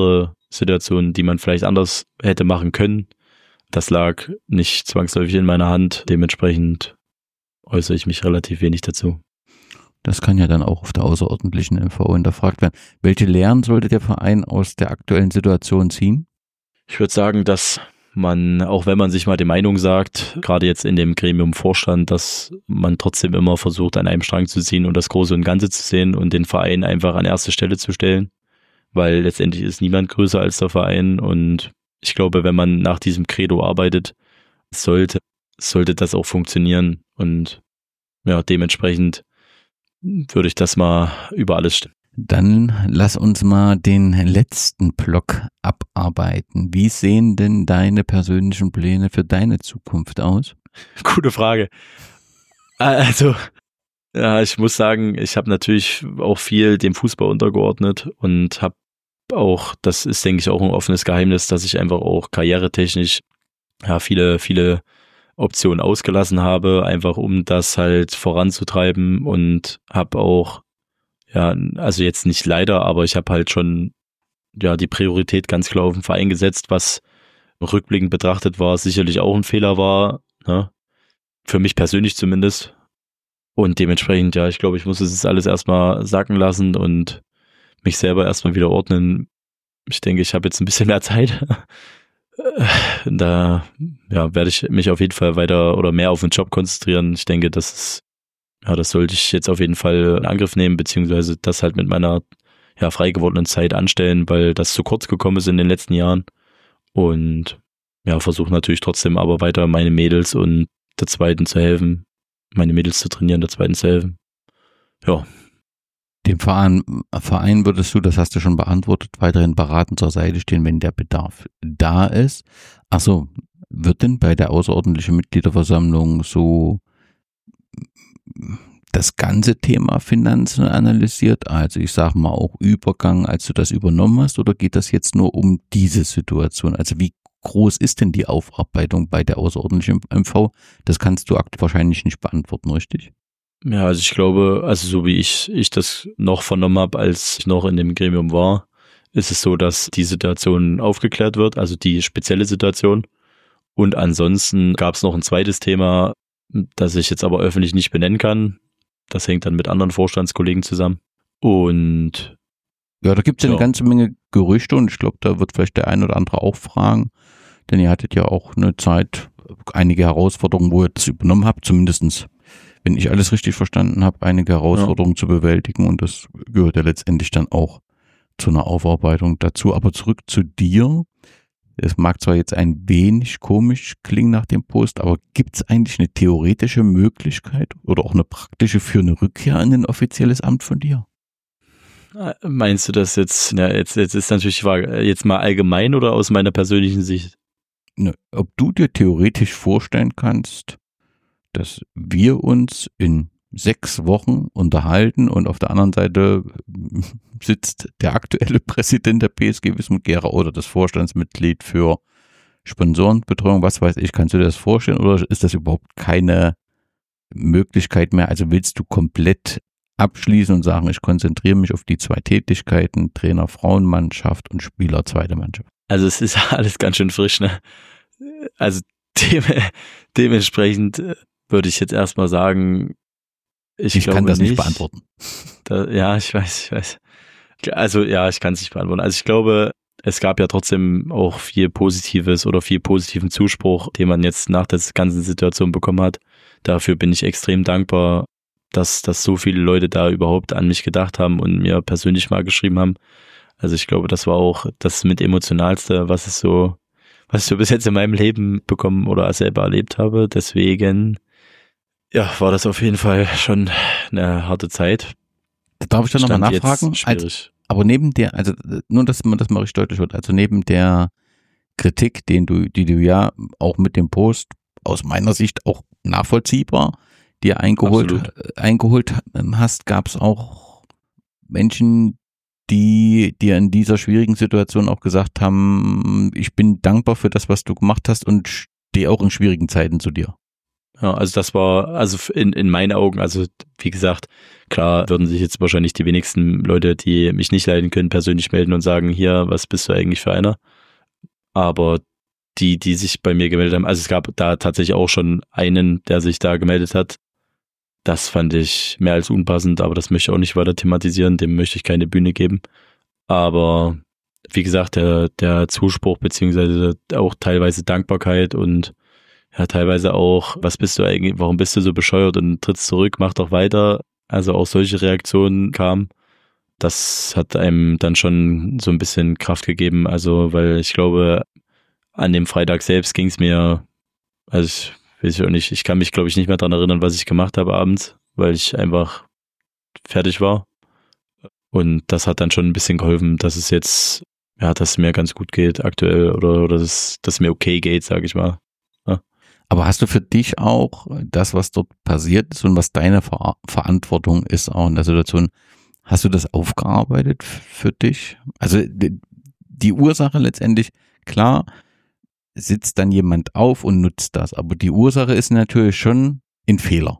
Situationen, die man vielleicht anders hätte machen können. Das lag nicht zwangsläufig in meiner Hand. Dementsprechend äußere ich mich relativ wenig dazu. Das kann ja dann auch auf der außerordentlichen MV hinterfragt werden. Welche Lehren sollte der Verein aus der aktuellen Situation ziehen? Ich würde sagen, dass man, auch wenn man sich mal die Meinung sagt, gerade jetzt in dem Gremium Vorstand, dass man trotzdem immer versucht, an einem Strang zu ziehen und das Große und Ganze zu sehen und den Verein einfach an erste Stelle zu stellen, weil letztendlich ist niemand größer als der Verein und ich glaube, wenn man nach diesem Credo arbeitet, sollte das auch funktionieren und ja, dementsprechend würde ich das mal über alles stellen. Dann lass uns mal den letzten Block abarbeiten. Wie sehen denn deine persönlichen Pläne für deine Zukunft aus? Gute Frage. Also, ja, ich muss sagen, ich habe natürlich auch viel dem Fußball untergeordnet und habe auch, das ist, denke ich, auch ein offenes Geheimnis, dass ich einfach auch karrieretechnisch ja viele Optionen ausgelassen habe, einfach um das halt voranzutreiben und habe auch ja, also jetzt nicht leider, aber ich habe halt schon ja die Priorität ganz klar auf den Verein gesetzt, was rückblickend betrachtet war, sicherlich auch ein Fehler war, ne? Für mich persönlich zumindest. Und dementsprechend, ja, ich glaube, ich muss es jetzt alles erstmal sacken lassen und mich selber erstmal wieder ordnen. Ich denke, ich habe jetzt ein bisschen mehr Zeit. Da ja, werde ich mich auf jeden Fall weiter oder mehr auf den Job konzentrieren. Ich denke, das sollte ich jetzt auf jeden Fall in Angriff nehmen, beziehungsweise das halt mit meiner ja frei gewordenen Zeit anstellen, weil das zu kurz gekommen ist in den letzten Jahren. Und ja, versuche natürlich trotzdem aber weiter meine Mädels und der Zweiten zu helfen, meine Mädels zu trainieren, der Zweiten zu helfen. Ja. Dem Verein würdest du, das hast du schon beantwortet, weiterhin beratend zur Seite stehen, wenn der Bedarf da ist. Achso, wird denn bei der außerordentlichen Mitgliederversammlung so das ganze Thema Finanzen analysiert? Also ich sage mal auch Übergang, als du das übernommen hast, oder geht das jetzt nur um diese Situation? Also wie groß ist denn die Aufarbeitung bei der außerordentlichen MV? Das kannst du wahrscheinlich nicht beantworten, richtig? Ja, also ich glaube, also so wie ich das noch vernommen habe, als ich noch in dem Gremium war, ist es so, dass die Situation aufgeklärt wird, also die spezielle Situation. Und ansonsten gab es noch ein zweites Thema, das ich jetzt aber öffentlich nicht benennen kann. Das hängt dann mit anderen Vorstandskollegen zusammen. Und ja, da gibt es ja eine ganze Menge Gerüchte und ich glaube, da wird vielleicht der ein oder andere auch fragen, denn ihr hattet ja auch eine Zeit, einige Herausforderungen, wo ihr das übernommen habt, zumindestens, wenn ich alles richtig verstanden habe, einige Herausforderungen zu bewältigen und das gehört ja letztendlich dann auch zu einer Aufarbeitung dazu. Aber zurück zu dir. Es mag zwar jetzt ein wenig komisch klingen nach dem Post, aber gibt es eigentlich eine theoretische Möglichkeit oder auch eine praktische für eine Rückkehr in ein offizielles Amt von dir? Meinst du das jetzt, ja, jetzt ist natürlich die Frage, jetzt mal allgemein oder aus meiner persönlichen Sicht? Ne, ob du dir theoretisch vorstellen kannst, dass wir uns in 6 Wochen unterhalten und auf der anderen Seite sitzt der aktuelle Präsident der PSG Wismut Gera oder das Vorstandsmitglied für Sponsorenbetreuung, was weiß ich, kannst du dir das vorstellen oder ist das überhaupt keine Möglichkeit mehr? Also willst du komplett abschließen und sagen, ich konzentriere mich auf die 2 Tätigkeiten, Trainer Frauenmannschaft und Spieler zweite Mannschaft? Also es ist alles ganz schön frisch, ne? Also dementsprechend würde ich jetzt erstmal sagen, ich kann das nicht beantworten. Ja, ich weiß. Also ja, ich kann es nicht beantworten. Also ich glaube, es gab ja trotzdem auch viel Positives oder viel positiven Zuspruch, den man jetzt nach der ganzen Situation bekommen hat. Dafür bin ich extrem dankbar, dass so viele Leute da überhaupt an mich gedacht haben und mir persönlich mal geschrieben haben. Also ich glaube, das war auch das mit emotionalste, was ich so bis jetzt in meinem Leben bekommen oder selber erlebt habe. Deswegen ja, war das auf jeden Fall schon eine harte Zeit. Darf ich da nochmal nachfragen? Aber neben der, also nur, dass man das mal richtig deutlich wird, also neben der Kritik, die du ja auch mit dem Post aus meiner Sicht auch nachvollziehbar dir eingeholt hast, gab es auch Menschen, die dir in dieser schwierigen Situation auch gesagt haben, ich bin dankbar für das, was du gemacht hast und stehe auch in schwierigen Zeiten zu dir. Ja, also das war, also in meinen Augen, also wie gesagt, klar würden sich jetzt wahrscheinlich die wenigsten Leute, die mich nicht leiden können, persönlich melden und sagen, hier, was bist du eigentlich für einer? Aber die sich bei mir gemeldet haben, also es gab da tatsächlich auch schon einen, der sich da gemeldet hat. Das fand ich mehr als unpassend, aber das möchte ich auch nicht weiter thematisieren, dem möchte ich keine Bühne geben. Aber wie gesagt, der Zuspruch beziehungsweise auch teilweise Dankbarkeit und ja, teilweise auch, was bist du eigentlich, warum bist du so bescheuert und trittst zurück, mach doch weiter. Also auch solche Reaktionen kamen. Das hat einem dann schon so ein bisschen Kraft gegeben. Also, weil ich glaube, an dem Freitag selbst ging es mir, also ich weiß auch nicht, ich kann mich, glaube ich, nicht mehr dran erinnern, was ich gemacht habe abends, weil ich einfach fertig war. Und das hat dann schon ein bisschen geholfen, dass es jetzt, ja, dass es mir ganz gut geht aktuell oder dass es mir okay geht, sage ich mal. Aber hast du für dich auch das, was dort passiert ist und was deine Verantwortung ist auch in der Situation, hast du das aufgearbeitet für dich? Also die Ursache letztendlich, klar, sitzt dann jemand auf und nutzt das, aber die Ursache ist natürlich schon ein Fehler.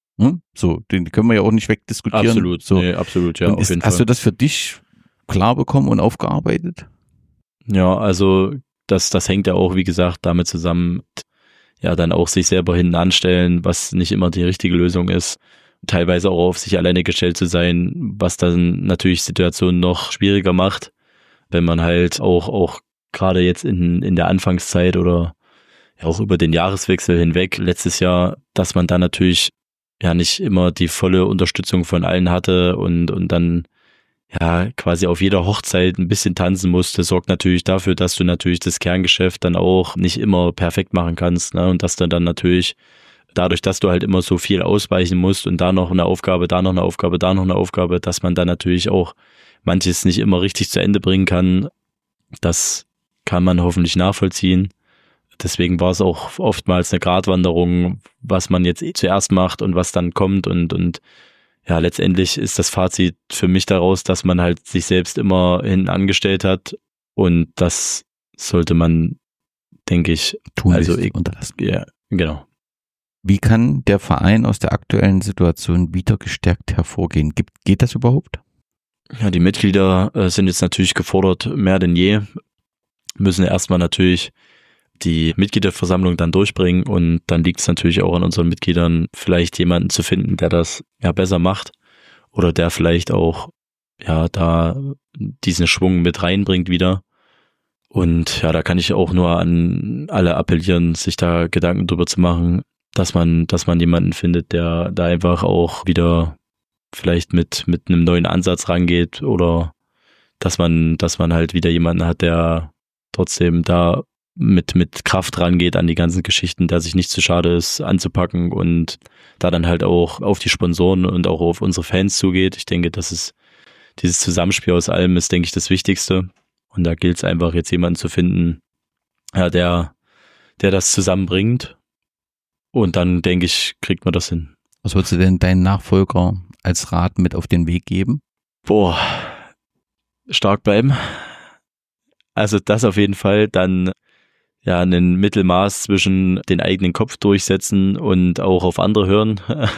So, den können wir ja auch nicht wegdiskutieren. Absolut, so. Nee, absolut, ja, auf jeden Fall. Hast du das für dich klar bekommen und aufgearbeitet? Ja, also das hängt ja auch, wie gesagt, damit zusammen, ja, dann auch sich selber hinten anstellen, was nicht immer die richtige Lösung ist. Teilweise auch auf sich alleine gestellt zu sein, was dann natürlich Situationen noch schwieriger macht, wenn man halt auch gerade jetzt in der Anfangszeit oder ja auch über den Jahreswechsel hinweg letztes Jahr, dass man da natürlich ja nicht immer die volle Unterstützung von allen hatte und dann ja quasi auf jeder Hochzeit ein bisschen tanzen musste, sorgt natürlich dafür, dass du natürlich das Kerngeschäft dann auch nicht immer perfekt machen kannst, ne? Und dass dann natürlich dadurch, dass du halt immer so viel ausweichen musst und da noch eine Aufgabe, da noch eine Aufgabe, da noch eine Aufgabe, dass man dann natürlich auch manches nicht immer richtig zu Ende bringen kann. Das kann man hoffentlich nachvollziehen. Deswegen war es auch oftmals eine Gratwanderung, was man jetzt zuerst macht und was dann kommt und ja, letztendlich ist das Fazit für mich daraus, dass man halt sich selbst immer hinten angestellt hat und das sollte man, denke ich, unterlassen. Ja, genau. Wie kann der Verein aus der aktuellen Situation wieder gestärkt hervorgehen? Geht das überhaupt? Ja, die Mitglieder sind jetzt natürlich gefordert, mehr denn je, müssen erstmal natürlich die Mitgliederversammlung dann durchbringen und dann liegt es natürlich auch an unseren Mitgliedern, vielleicht jemanden zu finden, der das ja besser macht oder der vielleicht auch ja da diesen Schwung mit reinbringt wieder. Und ja, da kann ich auch nur an alle appellieren, sich da Gedanken drüber zu machen, dass man jemanden findet, der da einfach auch wieder vielleicht mit einem neuen Ansatz rangeht oder dass man halt wieder jemanden hat, der trotzdem da mit Kraft rangeht an die ganzen Geschichten, der sich nicht zu schade ist anzupacken und da dann halt auch auf die Sponsoren und auch auf unsere Fans zugeht. Ich denke, das ist dieses Zusammenspiel aus allem ist, denke ich, das Wichtigste. Und da gilt es einfach jetzt jemanden zu finden, ja, der das zusammenbringt. Und dann, denke ich, kriegt man das hin. Was würdest du denn deinen Nachfolger als Rat mit auf den Weg geben? Boah, stark bleiben. Also das auf jeden Fall. Dann ja ein Mittelmaß zwischen den eigenen Kopf durchsetzen und auch auf andere hören.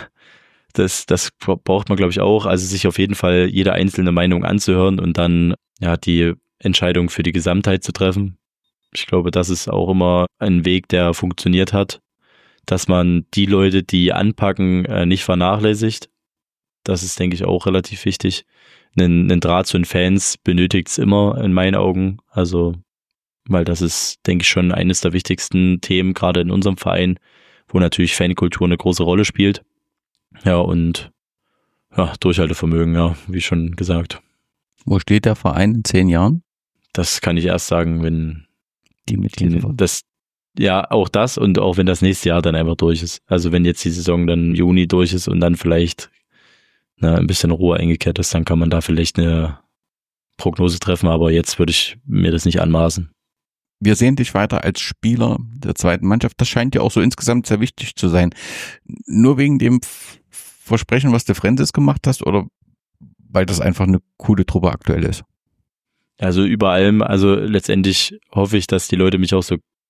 Das braucht man, glaube ich, auch. Also sich auf jeden Fall jede einzelne Meinung anzuhören und dann ja die Entscheidung für die Gesamtheit zu treffen. Ich glaube, das ist auch immer ein Weg, der funktioniert hat, dass man die Leute, die anpacken, nicht vernachlässigt. Das ist, denke ich, auch relativ wichtig. Einen Draht zu den Fans benötigt es immer in meinen Augen. Also, weil das ist, denke ich, schon eines der wichtigsten Themen, gerade in unserem Verein, wo natürlich Fankultur eine große Rolle spielt. Ja, und ja, Durchhaltevermögen, ja, wie schon gesagt. Wo steht der Verein in 10 Jahren? Das kann ich erst sagen, wenn die Mitglieder. Ja, auch das und auch wenn das nächste Jahr dann einfach durch ist. Also wenn jetzt die Saison dann im Juni durch ist und dann vielleicht ein bisschen Ruhe eingekehrt ist, dann kann man da vielleicht eine Prognose treffen, aber jetzt würde ich mir das nicht anmaßen. Wir sehen dich weiter als Spieler der zweiten Mannschaft. Das scheint ja auch so insgesamt sehr wichtig zu sein. Nur wegen dem Versprechen, was du Frenzis gemacht hast, oder weil das einfach eine coole Truppe aktuell ist? Also über allem, also letztendlich hoffe ich, dass die Leute mich auch so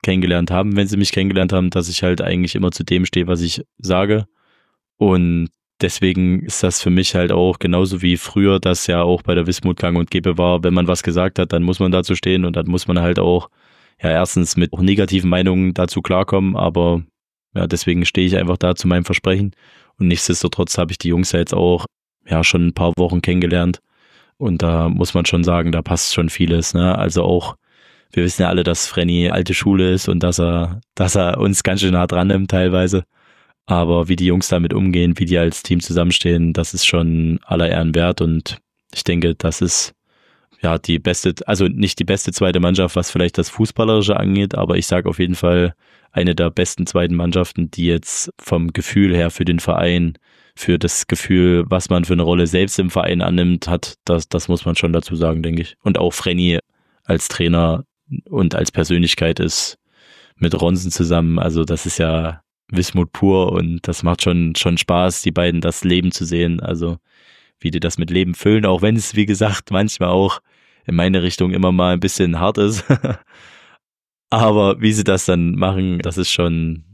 kennengelernt haben, wenn sie mich kennengelernt haben, dass ich halt eigentlich immer zu dem stehe, was ich sage. Und deswegen ist das für mich halt auch genauso wie früher, das ja auch bei der Wismut gang und gäbe war, wenn man was gesagt hat, dann muss man dazu stehen und dann muss man halt auch, ja, erstens mit auch negativen Meinungen dazu klarkommen, aber ja, deswegen stehe ich einfach da zu meinem Versprechen. Und nichtsdestotrotz habe ich die Jungs ja jetzt auch schon ein paar Wochen kennengelernt. Und da muss man schon sagen, da passt schon vieles, ne? Also auch, wir wissen ja alle, dass Frenny alte Schule ist und dass er uns ganz schön nah dran nimmt teilweise. Aber wie die Jungs damit umgehen, wie die als Team zusammenstehen, das ist schon aller Ehren wert. Und ich denke, das ist ja die beste, also nicht die beste zweite Mannschaft, was vielleicht das Fußballerische angeht, aber ich sage auf jeden Fall eine der besten zweiten Mannschaften, die jetzt vom Gefühl her für den Verein, für das Gefühl, was man für eine Rolle selbst im Verein annimmt, hat, das muss man schon dazu sagen, denke ich. Und auch Frenny als Trainer und als Persönlichkeit ist mit Ronsen zusammen, also das ist ja Wismut pur und das macht schon Spaß, die beiden das Leben zu sehen, also wie die das mit Leben füllen, auch wenn es, wie gesagt, manchmal auch in meine Richtung immer mal ein bisschen hart ist. Aber wie sie das dann machen, das ist schon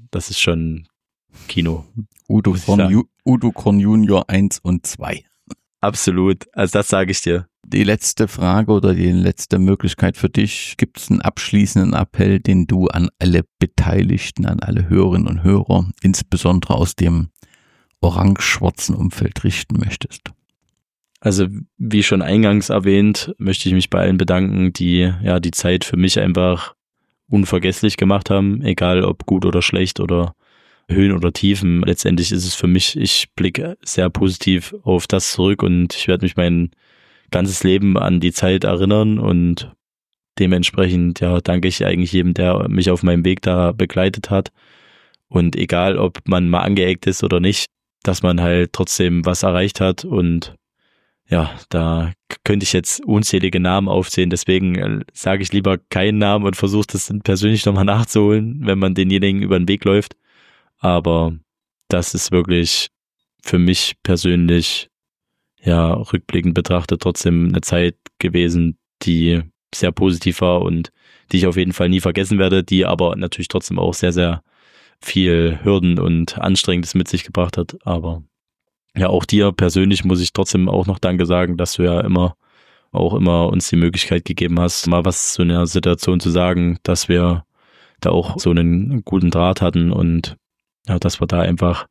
Kino. Udo Korn Junior 1 und 2. Absolut, also das sage ich dir. Die letzte Frage oder die letzte Möglichkeit für dich, gibt es einen abschließenden Appell, den du an alle Beteiligten, an alle Hörerinnen und Hörer, insbesondere aus dem orange-schwarzen Umfeld richten möchtest? Also wie schon eingangs erwähnt, möchte ich mich bei allen bedanken, die die Zeit für mich einfach unvergesslich gemacht haben, egal ob gut oder schlecht oder Höhen oder Tiefen. Letztendlich ist es für mich, ich blicke sehr positiv auf das zurück und ich werde mich mein ganzes Leben an die Zeit erinnern und dementsprechend danke ich eigentlich jedem, der mich auf meinem Weg da begleitet hat. Und egal, ob man mal angeeckt ist oder nicht, dass man halt trotzdem was erreicht hat und ja, da könnte ich jetzt unzählige Namen aufzählen, deswegen sage ich lieber keinen Namen und versuche das persönlich nochmal nachzuholen, wenn man denjenigen über den Weg läuft. Aber das ist wirklich für mich persönlich, rückblickend betrachtet, trotzdem eine Zeit gewesen, die sehr positiv war und die ich auf jeden Fall nie vergessen werde, die aber natürlich trotzdem auch sehr, sehr viel Hürden und Anstrengendes mit sich gebracht hat. Aber ja, auch dir persönlich muss ich trotzdem auch noch Danke sagen, dass du ja immer uns die Möglichkeit gegeben hast, mal was zu einer Situation zu sagen, dass wir da auch so einen guten Draht hatten und dass wir da einfach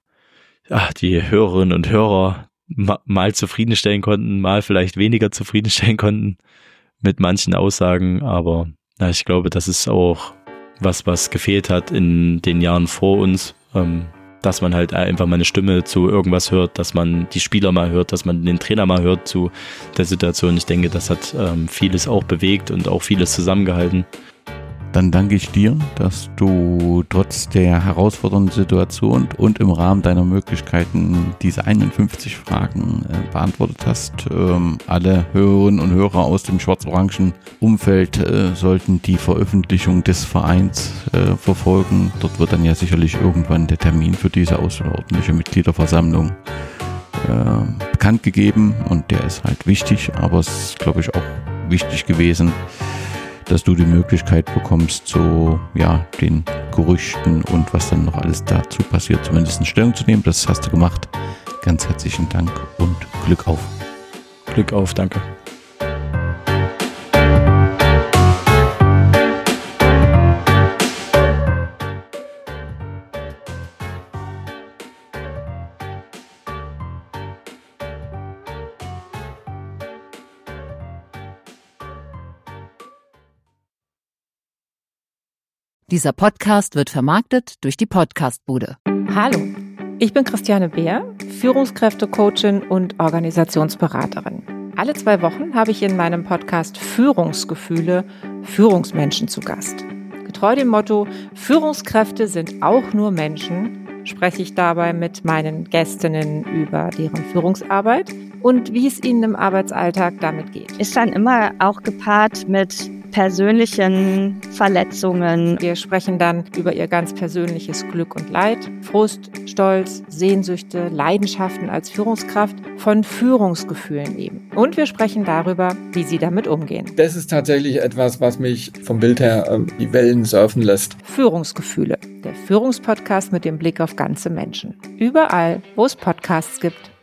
die Hörerinnen und Hörer mal zufriedenstellen konnten, mal vielleicht weniger zufriedenstellen konnten mit manchen Aussagen, aber ich glaube, das ist auch was gefehlt hat in den Jahren vor uns, dass man halt einfach mal eine Stimme zu irgendwas hört, dass man die Spieler mal hört, dass man den Trainer mal hört zu der Situation. Ich denke, das hat vieles auch bewegt und auch vieles zusammengehalten. Dann danke ich dir, dass du trotz der herausfordernden Situation und im Rahmen deiner Möglichkeiten diese 51 Fragen beantwortet hast. Alle Hörerinnen und Hörer aus dem schwarz-orangen Umfeld sollten die Veröffentlichung des Vereins verfolgen. Dort wird dann ja sicherlich irgendwann der Termin für diese außerordentliche Mitgliederversammlung bekannt gegeben und der ist halt wichtig, aber es ist, glaube ich, auch wichtig gewesen, dass du die Möglichkeit bekommst, so den Gerüchten und was dann noch alles dazu passiert, zumindest eine Stellung zu nehmen. Das hast du gemacht. Ganz herzlichen Dank und Glück auf. Glück auf, danke. Dieser Podcast wird vermarktet durch die Podcastbude. Hallo, ich bin Christiane Beer, Führungskräftecoachin und Organisationsberaterin. Alle 2 Wochen habe ich in meinem Podcast Führungsgefühle Führungsmenschen zu Gast. Getreu dem Motto, Führungskräfte sind auch nur Menschen, spreche ich dabei mit meinen Gästinnen über deren Führungsarbeit und wie es ihnen im Arbeitsalltag damit geht. Ist dann immer auch gepaart mit persönlichen Verletzungen. Wir sprechen dann über ihr ganz persönliches Glück und Leid, Frust, Stolz, Sehnsüchte, Leidenschaften als Führungskraft, von Führungsgefühlen eben. Und wir sprechen darüber, wie sie damit umgehen. Das ist tatsächlich etwas, was mich vom Bild her die Wellen surfen lässt. Führungsgefühle, der Führungspodcast mit dem Blick auf ganze Menschen. Überall, wo es Podcasts gibt.